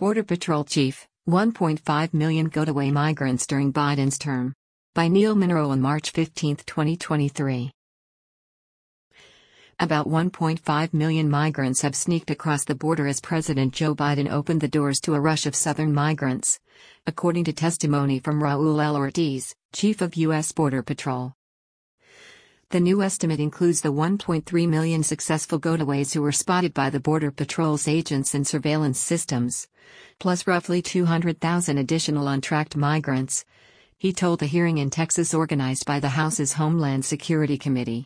Border Patrol Chief, 1.5 million go-away migrants during Biden's term. By Neil Monroe on March 15, 2023. About 1.5 million migrants have sneaked across the border as President Joe Biden opened the doors to a rush of southern migrants, according to testimony from Raul L. Ortiz, Chief of U.S. Border Patrol. The new estimate includes the 1.3 million successful gotaways who were spotted by the Border Patrol's agents and surveillance systems, plus roughly 200,000 additional untracked migrants, he told a hearing in Texas organized by the House's Homeland Security Committee.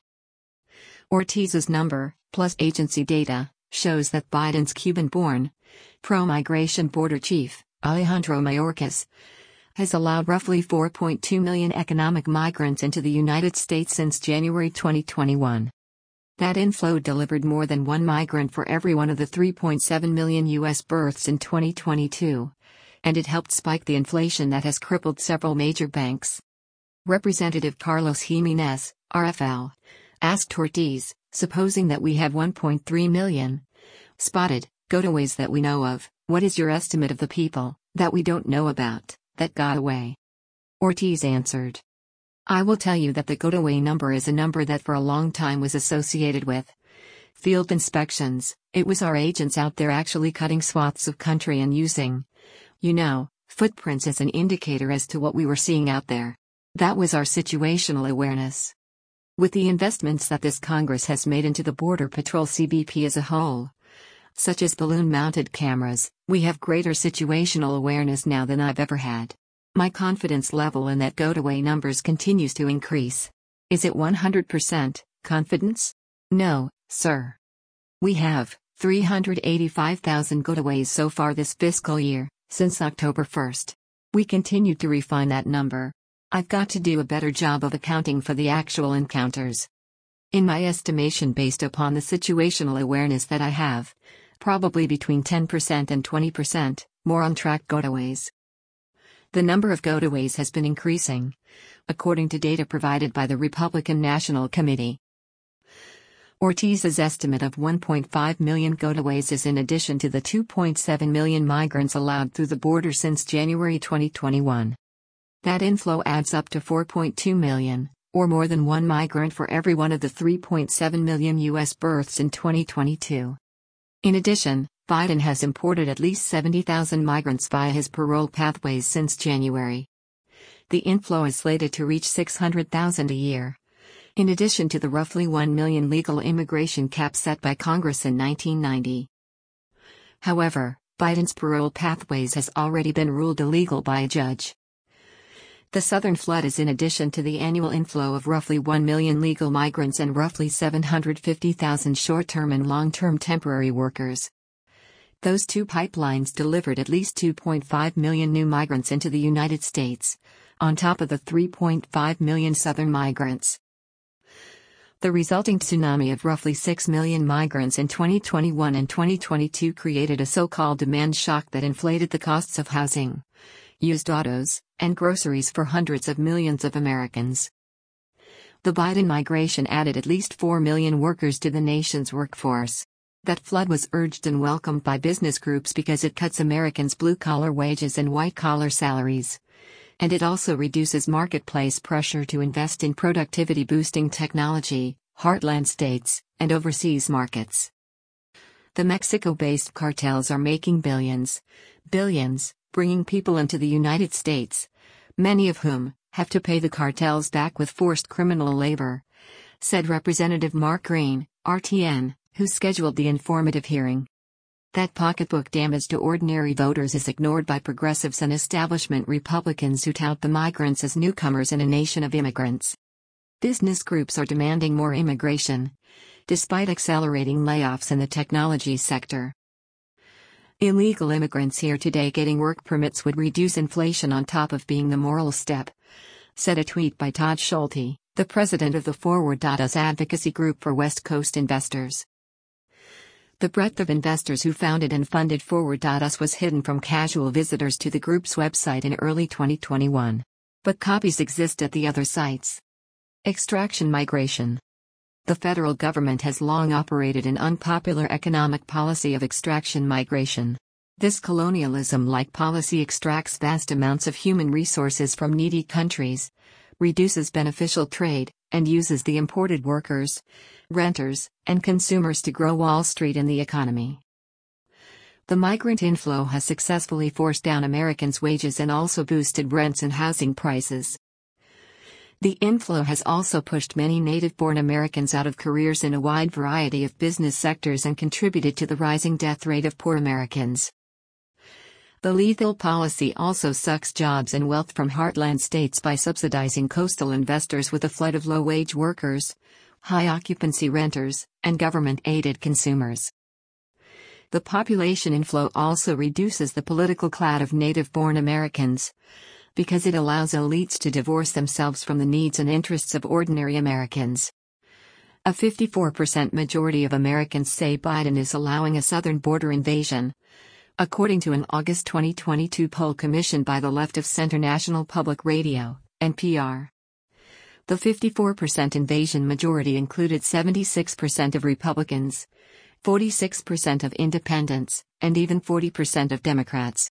Ortiz's number, plus agency data, shows that Biden's Cuban-born, pro-migration border chief, Alejandro Mayorkas, has allowed roughly 4.2 million economic migrants into the United States since January 2021. That inflow delivered more than one migrant for every one of the 3.7 million U.S. births in 2022, and it helped spike the inflation that has crippled several major banks. Representative Carlos Jimenez, RFL, asked Ortiz, supposing that we have 1.3 million spotted gotaways that we know of, what is your estimate of the people that we don't know about that got away? Ortiz answered, I will tell you that the gotaway number is a number that for a long time was associated with field inspections. It was our agents out there actually cutting swaths of country and using, footprints as an indicator as to what we were seeing out there. That was our situational awareness. With the investments that this Congress has made into the Border Patrol CBP as a whole, such as balloon-mounted cameras, we have greater situational awareness now than I've ever had. My confidence level in that go-away numbers continues to increase. Is it 100% confidence? No, sir. We have 385,000 gotaways so far this fiscal year, since October 1st. We continue to refine that number. I've got to do a better job of accounting for the actual encounters. In my estimation, based upon the situational awareness that I have, probably between 10% and 20% more untracked gotaways. The number of gotaways has been increasing, according to data provided by the Republican National Committee. Ortiz's estimate of 1.5 million gotaways is in addition to the 2.7 million migrants allowed through the border since January 2021. That inflow adds up to 4.2 million, or more than one migrant for every one of the 3.7 million U.S. births in 2022. In addition, Biden has imported at least 70,000 migrants via his parole pathways since January. The inflow is slated to reach 600,000 a year, in addition to the roughly 1 million legal immigration cap set by Congress in 1990. However, Biden's parole pathways has already been ruled illegal by a judge. The southern flood is in addition to the annual inflow of roughly 1 million legal migrants and roughly 750,000 short-term and long-term temporary workers. Those two pipelines delivered at least 2.5 million new migrants into the United States, on top of the 3.5 million southern migrants. The resulting tsunami of roughly 6 million migrants in 2021 and 2022 created a so-called demand shock that inflated the costs of housing, used autos, and groceries for hundreds of millions of Americans. The Biden migration added at least 4 million workers to the nation's workforce. That flood was urged and welcomed by business groups because it cuts Americans' blue-collar wages and white-collar salaries. And it also reduces marketplace pressure to invest in productivity-boosting technology, heartland states, and overseas markets. The Mexico-based cartels are making billions, bringing people into the United States, many of whom have to pay the cartels back with forced criminal labor, said Representative Mark Green, RTN, who scheduled the informative hearing. That pocketbook damage to ordinary voters is ignored by progressives and establishment Republicans who tout the migrants as newcomers in a nation of immigrants. Business groups are demanding more immigration, despite accelerating layoffs in the technology sector. Illegal immigrants here today getting work permits would reduce inflation on top of being the moral step, said a tweet by Todd Schulte, the president of the Forward.us advocacy group for West Coast investors. The breadth of investors who founded and funded Forward.us was hidden from casual visitors to the group's website in early 2021. But copies exist at the other sites. Extraction migration. The federal government has long operated an unpopular economic policy of extraction migration. This colonialism-like policy extracts vast amounts of human resources from needy countries, reduces beneficial trade, and uses the imported workers, renters, and consumers to grow Wall Street and the economy. The migrant inflow has successfully forced down Americans' wages and also boosted rents and housing prices. The inflow has also pushed many native-born Americans out of careers in a wide variety of business sectors and contributed to the rising death rate of poor Americans. The lethal policy also sucks jobs and wealth from heartland states by subsidizing coastal investors with a flood of low-wage workers, high-occupancy renters, and government-aided consumers. The population inflow also reduces the political class of native-born Americans, because it allows elites to divorce themselves from the needs and interests of ordinary Americans. A 54% majority of Americans say Biden is allowing a southern border invasion, according to an August 2022 poll commissioned by the Left of Center National Public Radio, NPR. The 54% invasion majority included 76% of Republicans, 46% of independents, and even 40% of Democrats.